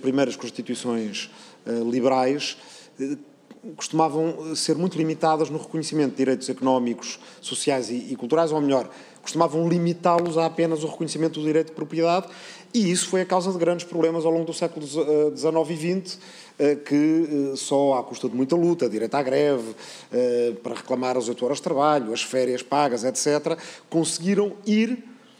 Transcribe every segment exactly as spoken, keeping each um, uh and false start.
primeiras constituições uh, liberais uh, costumavam ser muito limitadas no reconhecimento de direitos económicos, sociais e, e culturais, ou melhor, costumavam limitá-los a apenas o reconhecimento do direito de propriedade, e isso foi a causa de grandes problemas ao longo do século dezenove e vinte, que só à custa de muita luta, direito à greve, para reclamar as oito horas de trabalho, as férias pagas, etcétera, conseguiram ir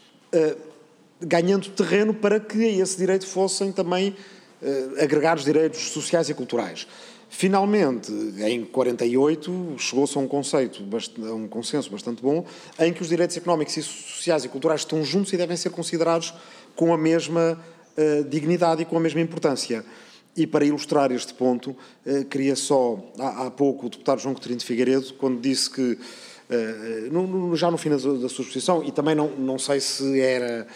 ganhando terreno para que a esse direito fossem também agregados direitos sociais e culturais. Finalmente, em quarenta e oito, chegou-se a um conceito, a um consenso bastante bom, em que os direitos económicos e sociais e culturais estão juntos e devem ser considerados com a mesma uh, dignidade e com a mesma importância. E para ilustrar este ponto, uh, queria só, há, há pouco, o deputado João Coutinho de Figueiredo, quando disse que, uh, no, no, já no fim da, da sua exposição, e também não, não sei se era,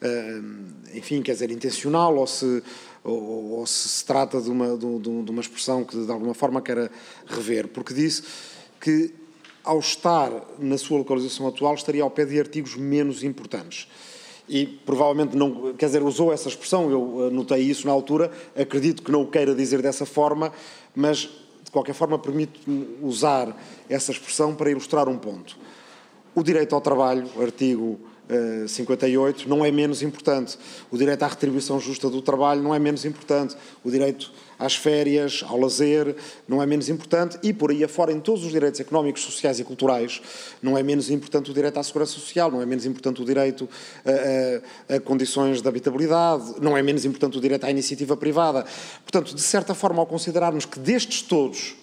uh, enfim, quer dizer, intencional ou se... Ou, ou se se trata de uma, de, de uma expressão que de alguma forma queira rever, porque disse que ao estar na sua localização atual estaria ao pé de artigos menos importantes. E provavelmente não, quer dizer, usou essa expressão, eu notei isso na altura, acredito que não o queira dizer dessa forma, mas de qualquer forma permite-me usar essa expressão para ilustrar um ponto. O direito ao trabalho, artigo cinquenta e oito, não é menos importante. O direito à retribuição justa do trabalho não é menos importante. O direito às férias, ao lazer, não é menos importante. E por aí afora, em todos os direitos económicos, sociais e culturais, não é menos importante o direito à segurança social, não é menos importante o direito a, a, a condições de habitabilidade, não é menos importante o direito à iniciativa privada. Portanto, de certa forma, ao considerarmos que destes todos,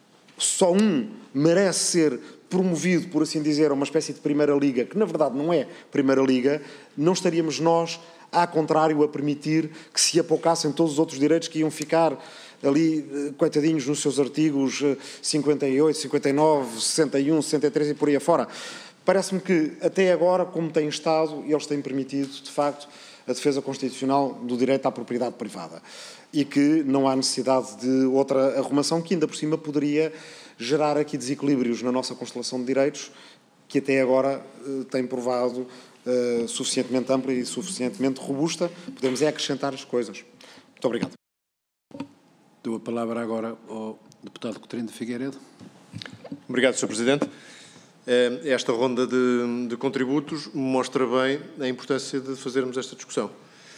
só um merece ser promovido, por assim dizer, a uma espécie de primeira liga, que na verdade não é primeira liga, não estaríamos nós, ao contrário, a permitir que se apocassem todos os outros direitos que iam ficar ali, coitadinhos, nos seus artigos cinquenta e oito, cinquenta e nove, sessenta e um, sessenta e três e por aí afora. Parece-me que, até agora, como tem estado, eles têm permitido, de facto, a defesa constitucional do direito à propriedade privada. E que não há necessidade de outra arrumação que, ainda por cima, poderia gerar aqui desequilíbrios na nossa constelação de direitos, que até agora uh, tem provado uh, suficientemente ampla e suficientemente robusta. Podemos é acrescentar as coisas. Muito obrigado. Dou a palavra agora ao deputado Coutinho de Figueiredo. Obrigado, senhor Presidente. Esta ronda de, de contributos mostra bem a importância de fazermos esta discussão,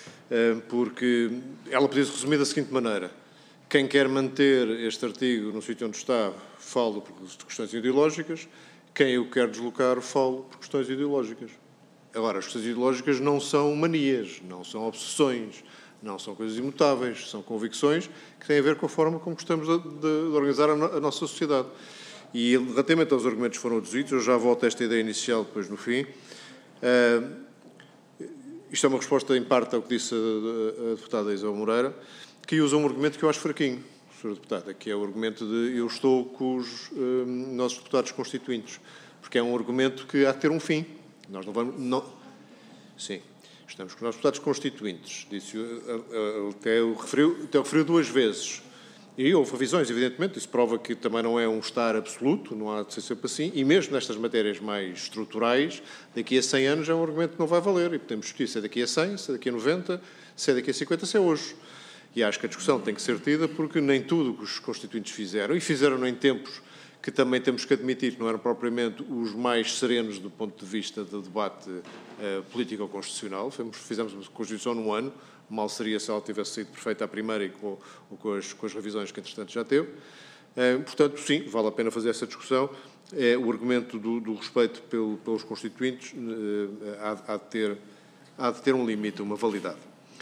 porque ela podia-se resumir da seguinte maneira: quem quer manter este artigo no sítio onde está, falo por questões ideológicas; quem o quer deslocar, falo por questões ideológicas. Agora, as questões ideológicas não são manias, não são obsessões, não são coisas imutáveis, são convicções que têm a ver com a forma como gostamos de, de, de organizar a, no, a nossa sociedade. E, relativamente aos argumentos que foram aduzidos, eu já volto a esta ideia inicial depois no fim. Uh, isto é uma resposta, em parte, ao que disse a, a, a deputada Isabel Moreira, que usa um argumento que eu acho fraquinho, senhora deputada, que é o argumento de eu estou com os uh, nossos deputados constituintes, porque é um argumento que há de ter um fim. Nós não vamos... Não, sim, estamos com os nossos deputados constituintes. Disse, até o referiu, até o referiu duas vezes. E houve revisões, evidentemente, isso prova que também não é um estar absoluto, não há de ser sempre assim, e mesmo nestas matérias mais estruturais, daqui a cem anos é um argumento que não vai valer, e podemos discutir se é daqui a cem, se é daqui a noventa, se é daqui a cinquenta, se é hoje. E acho que a discussão tem que ser tida, porque nem tudo o que os constituintes fizeram, e fizeram em tempos que também temos que admitir que não eram propriamente os mais serenos do ponto de vista do debate uh, político-constitucional. Fizemos, fizemos uma Constituição num ano, mal seria se ela tivesse sido perfeita à primeira e com, com, as, com as revisões que, entretanto, já teve. Uh, portanto, sim, vale a pena fazer essa discussão. É, o argumento do, do respeito pelo, pelos constituintes uh, há, há, de ter, há de ter um limite, uma validade.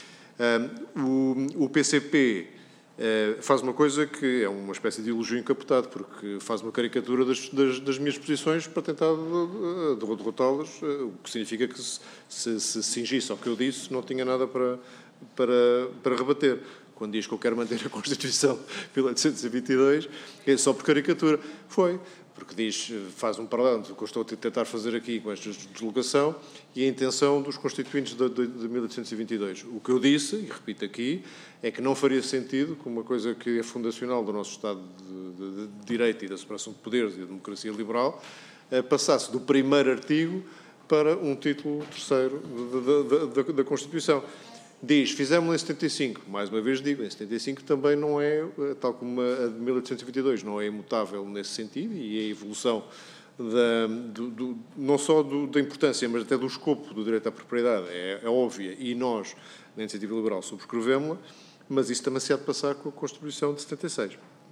Uh, o, o P C P uh, faz uma coisa que é uma espécie de elogio encapotado, porque faz uma caricatura das, das, das minhas posições para tentar derrotá-las, uh, o que significa que se, se, se cingisse ao que eu disse, não tinha nada para... Para, para rebater. Quando diz que eu quero manter a Constituição mil oitocentos e vinte e dois, é só por caricatura. Foi, porque diz, faz um paralelo do que eu estou a tentar fazer aqui com esta deslocação e a intenção dos constituintes de, de, de mil oitocentos e vinte e dois. O que eu disse, e repito aqui, é que não faria sentido que uma coisa que é fundacional do nosso Estado de, de, de Direito e da separação de poderes e da democracia liberal passasse do primeiro artigo para um título terceiro da, da, da, da Constituição. diz, fizemos-lo em setenta e cinco, mais uma vez digo, em setenta e cinco também não é, tal como a de mil oitocentos e vinte e dois, não é imutável nesse sentido, e a evolução da, do, do, não só do, da importância, mas até do escopo do direito à propriedade é, é óbvia, e nós, na Iniciativa Liberal, subscrevemos-la, mas isso também se há de passar com a Constituição de setenta e seis.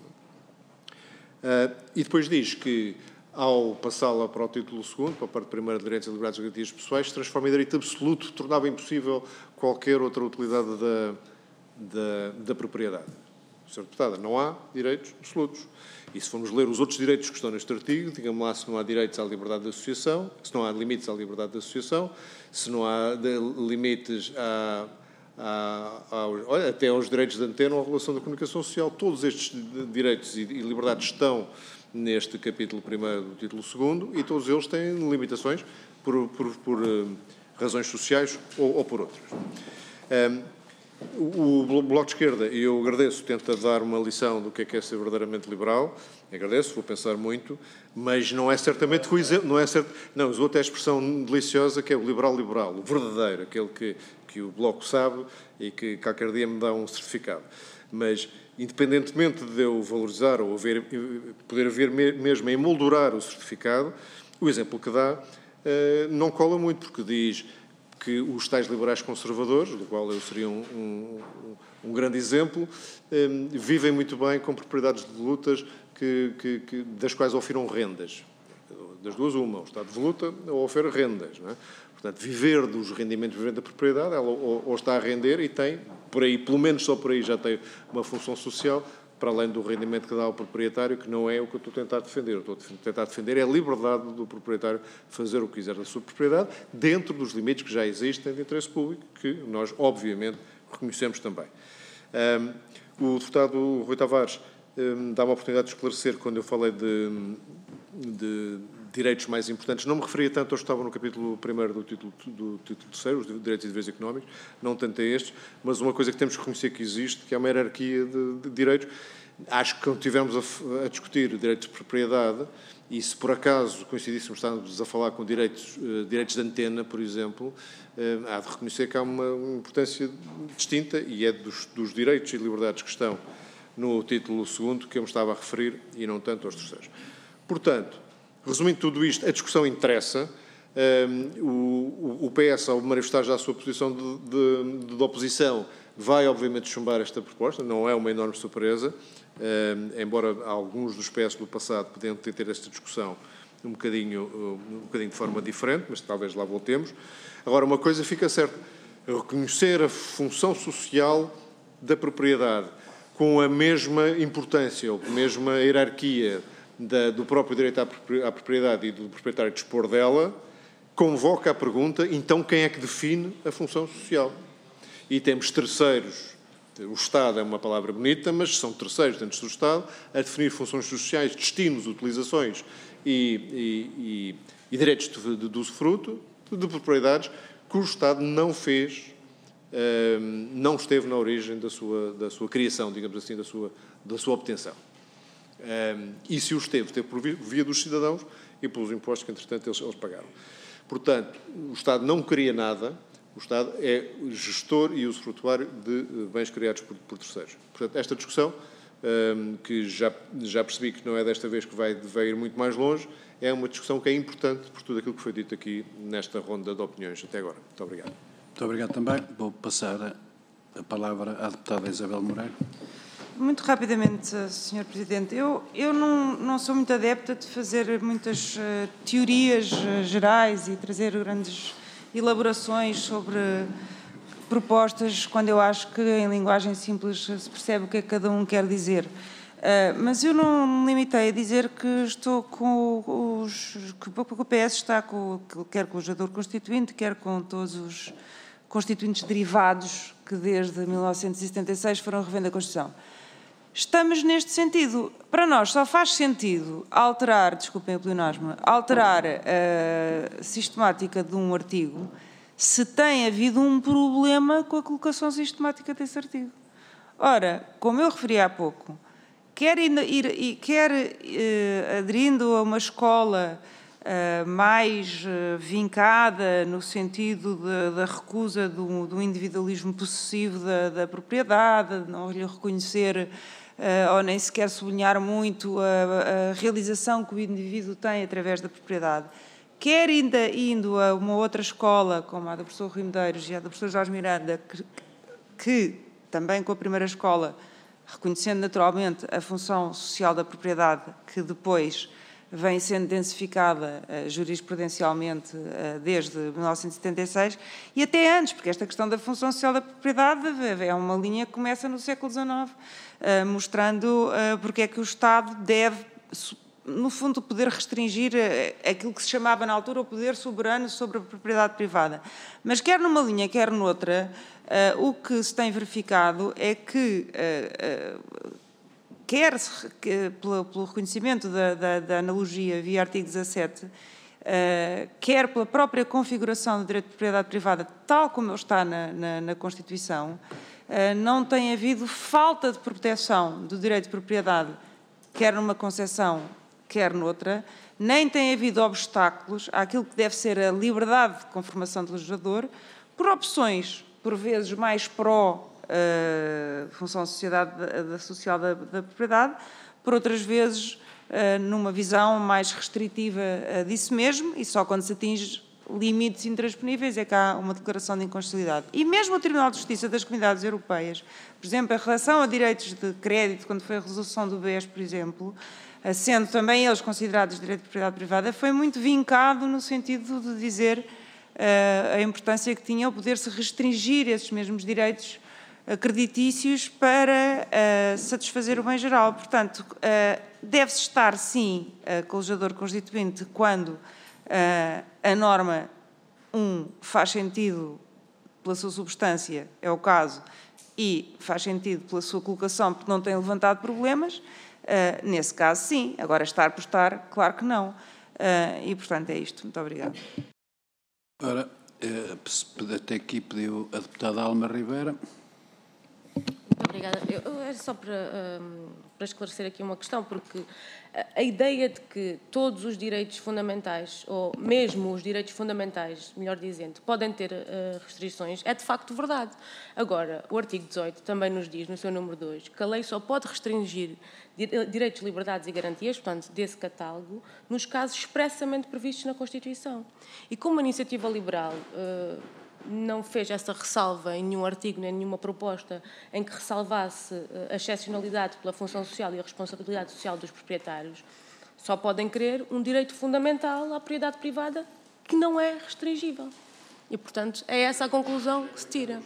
Uh, e depois diz que, ao passá-la para o título segundo, para a parte primeira de Direitos e Liberdades e Garantias Pessoais, transforma em direito absoluto, tornava impossível qualquer outra utilidade da, da, da propriedade. senhora Deputada, não há direitos absolutos. E se formos ler os outros direitos que estão neste artigo, digamos lá, se não há direitos à liberdade de associação, se não há limites à liberdade de associação, se não há de, limites à, à, à, olha, até aos direitos de antena ou à regulação da comunicação social, todos estes direitos e, e liberdades estão neste capítulo primeiro do título segundo, e todos eles têm limitações por, por, por uh, razões sociais ou, ou por outras. Um, o Bloco de Esquerda, e eu agradeço, tenta dar uma lição do que é que é ser verdadeiramente liberal, agradeço, vou pensar muito, mas não é certamente o exemplo, não é certo, não, usou até a expressão deliciosa que é o liberal-liberal, o verdadeiro, aquele que, que o Bloco sabe e que qualquer dia me dá um certificado. Mas, independentemente de eu valorizar ou haver, poder haver mesmo emoldurar o certificado, o exemplo que dá eh, não cola muito, porque diz que os tais liberais conservadores, do qual eu seria um, um, um grande exemplo, eh, vivem muito bem com propriedades de lutas que, que, que, das quais oferam rendas. Das duas, uma, o Estado de luta ou ofere rendas, não é? Portanto, viver dos rendimentos da propriedade, ela ou, ou está a render e tem, por aí, pelo menos só por aí, já tem uma função social, para além do rendimento que dá ao proprietário, que não é o que eu estou a tentar defender. Eu estou a tentar defender é a liberdade do proprietário fazer o que quiser da sua propriedade, dentro dos limites que já existem de interesse público, que nós, obviamente, reconhecemos também. Um, o deputado Rui Tavares um, dá uma oportunidade de esclarecer, quando eu falei de, de direitos mais importantes, não me referia tanto aos que estavam no capítulo primeiro do título, do título terceiro, os direitos e deveres económicos, não tanto a estes, mas uma coisa que temos que reconhecer que existe, que é uma hierarquia de, de direitos. Acho que quando estivermos a, a discutir direitos de propriedade, e se por acaso coincidíssemos, estamos a falar com direitos, uh, direitos de antena, por exemplo, uh, há de reconhecer que há uma importância distinta, e é dos, dos direitos e liberdades que estão no título segundo que eu me estava a referir, e não tanto aos terceiros. Portanto, resumindo tudo isto, a discussão interessa. Um, o, o P S, ao manifestar já a sua posição de, de, de oposição, vai obviamente chumbar esta proposta, não é uma enorme surpresa, um, embora alguns dos P S do passado podiam ter, ter esta discussão um bocadinho, um bocadinho de forma diferente, mas talvez lá voltemos. Agora, uma coisa fica certa, reconhecer a função social da propriedade com a mesma importância ou com a mesma hierarquia Da, do próprio direito à propriedade e do proprietário dispor dela, convoca a pergunta, então quem é que define a função social? E temos terceiros, o Estado é uma palavra bonita, mas são terceiros dentro do Estado, a definir funções sociais, destinos, utilizações e, e, e, e direitos de, de, de usufruto de propriedades que o Estado não fez, um, não esteve na origem da sua, da sua criação, digamos assim, da sua, da sua obtenção. Um, e se o esteve, teve por via dos cidadãos e pelos impostos que, entretanto, eles, eles pagaram. Portanto, o Estado não cria nada, o Estado é gestor e usufrutuário de bens criados por, por terceiros. Portanto, esta discussão, um, que já, já percebi que não é desta vez que vai, vai ir muito mais longe, é uma discussão que é importante por tudo aquilo que foi dito aqui nesta ronda de opiniões até agora. Muito obrigado. Muito obrigado também. Vou passar a palavra à deputada Isabel Moreira. Muito rapidamente, senhor Presidente, eu, eu não, não sou muito adepta de fazer muitas uh, teorias uh, gerais e trazer grandes elaborações sobre propostas, quando eu acho que em linguagem simples se percebe o que é que cada um quer dizer. Uh, mas eu não me limitei a dizer que estou com os... que o P S está com, quer com o legislador constituinte, quer com todos os constituintes derivados que desde mil novecentos e setenta e seis foram revendo a Constituição. Estamos neste sentido. Para nós só faz sentido alterar, desculpem o pleonasmo, alterar a sistemática de um artigo se tem havido um problema com a colocação sistemática desse artigo. Ora, como eu referi há pouco, quer, ir, ir, quer eh, aderindo a uma escola uh, mais uh, vincada no sentido da recusa do, do individualismo possessivo da, da propriedade, de não lhe reconhecer uh, ou nem sequer sublinhar muito a, a realização que o indivíduo tem através da propriedade. Quer ainda indo a uma outra escola, como a do professor Rui Medeiros e a do professor Jorge Miranda, que, que também com a primeira escola, reconhecendo naturalmente a função social da propriedade, que depois vem sendo densificada uh, jurisprudencialmente uh, desde mil novecentos e setenta e seis, e até antes, porque esta questão da função social da propriedade é uma linha que começa no século dezenove, uh, mostrando uh, porque é que o Estado deve, no fundo, poder restringir uh, aquilo que se chamava na altura o poder soberano sobre a propriedade privada. Mas quer numa linha, quer noutra, uh, o que se tem verificado é que uh, uh, quer que, pelo, pelo reconhecimento da, da, da analogia via artigo dezassete, uh, quer pela própria configuração do direito de propriedade privada, tal como ele está na, na, na Constituição, uh, não tem havido falta de proteção do direito de propriedade, quer numa concepção, quer noutra, nem tem havido obstáculos àquilo que deve ser a liberdade de conformação do legislador, por opções, por vezes, mais pró Uh, função da sociedade, da, social da, da propriedade, por outras vezes uh, numa visão mais restritiva uh, disso mesmo, e só quando se atinge limites intransponíveis é que há uma declaração de inconstitucionalidade. E mesmo o Tribunal de Justiça das Comunidades Europeias, por exemplo, em relação a direitos de crédito, quando foi a resolução do B E S, por exemplo, uh, sendo também eles considerados direito de propriedade privada, foi muito vincado no sentido de dizer uh, a importância que tinha o poder-se restringir esses mesmos direitos creditícios para uh, satisfazer o bem geral. Portanto, uh, deve-se estar, sim, uh, com o legislador constituinte quando uh, a norma, um, faz sentido pela sua substância, é o caso, e faz sentido pela sua colocação, porque não tem levantado problemas. Uh, nesse caso, sim. Agora, estar por estar, claro que não. Uh, e, portanto, é isto. Muito obrigada. Ora, até aqui pediu a deputada Alma Ribeira. Muito obrigada. Eu, era só para, um, para esclarecer aqui uma questão, porque a, a ideia de que todos os direitos fundamentais, ou mesmo os direitos fundamentais, melhor dizendo, podem ter uh, restrições, é de facto verdade. Agora, o artigo dezoito também nos diz, no seu número dois, que a lei só pode restringir direitos, liberdades e garantias, portanto, desse catálogo, nos casos expressamente previstos na Constituição. E como a iniciativa liberal Uh, não fez essa ressalva em nenhum artigo, nem em nenhuma proposta em que ressalvasse a excepcionalidade pela função social e a responsabilidade social dos proprietários, só podem querer um direito fundamental à propriedade privada que não é restringível. E, portanto, é essa a conclusão que se tira.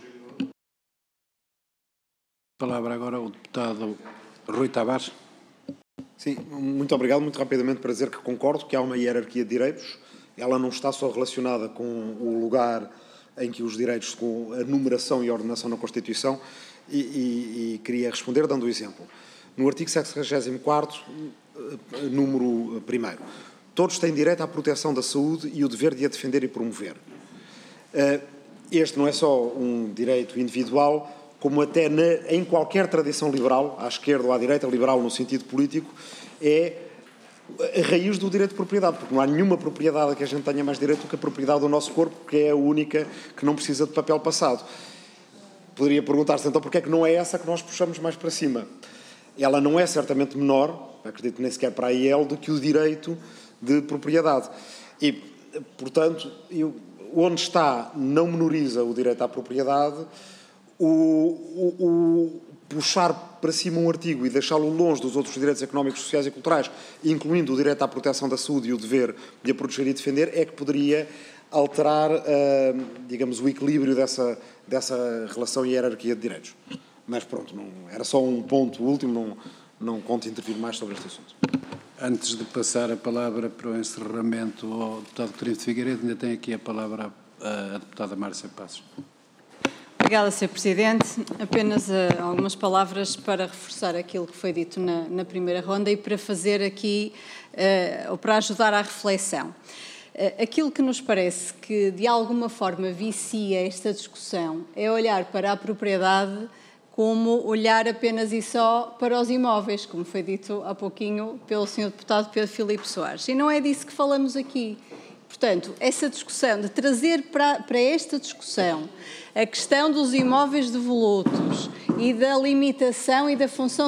Palavra agora ao deputado Rui Tavares. Sim, muito obrigado. Muito rapidamente para dizer que concordo que há uma hierarquia de direitos. Ela não está só relacionada com o lugar em que os direitos, com a numeração e a ordenação na Constituição, e, e, e queria responder dando um exemplo. No artigo sessenta e quatro, número primeiro, todos têm direito à proteção da saúde e o dever de a defender e promover. Este não é só um direito individual, como até na, em qualquer tradição liberal, à esquerda ou à direita, liberal no sentido político, é a raiz do direito de propriedade, porque não há nenhuma propriedade que a gente tenha mais direito do que a propriedade do nosso corpo, que é a única que não precisa de papel passado. Poderia perguntar-se então porque é que não é essa que nós puxamos mais para cima. Ela não é certamente menor, acredito nem sequer para a I E L, do que o direito de propriedade. E, portanto, eu, onde está não menoriza o direito à propriedade, o, o, o puxar para cima um artigo e deixá-lo longe dos outros direitos económicos, sociais e culturais, incluindo o direito à proteção da saúde e o dever de a proteger e defender, é que poderia alterar, uh, digamos, o equilíbrio dessa, dessa relação e hierarquia de direitos. Mas pronto, não, era só um ponto último, não, não conto intervir mais sobre este assunto. Antes de passar a palavra para o encerramento ao deputado Coutinho de Figueiredo, ainda tem aqui a palavra a, a deputada Márcia Passos. Obrigada, senhor Presidente. Apenas uh, algumas palavras para reforçar aquilo que foi dito na, na primeira ronda e para fazer aqui, uh, ou para ajudar à reflexão. Uh, aquilo que nos parece que, de alguma forma, vicia esta discussão é olhar para a propriedade como olhar apenas e só para os imóveis, como foi dito há pouquinho pelo senhor Deputado Pedro Filipe Soares. E não é disso que falamos aqui. Portanto, essa discussão, de trazer para, para esta discussão a questão dos imóveis devolutos e da limitação e da função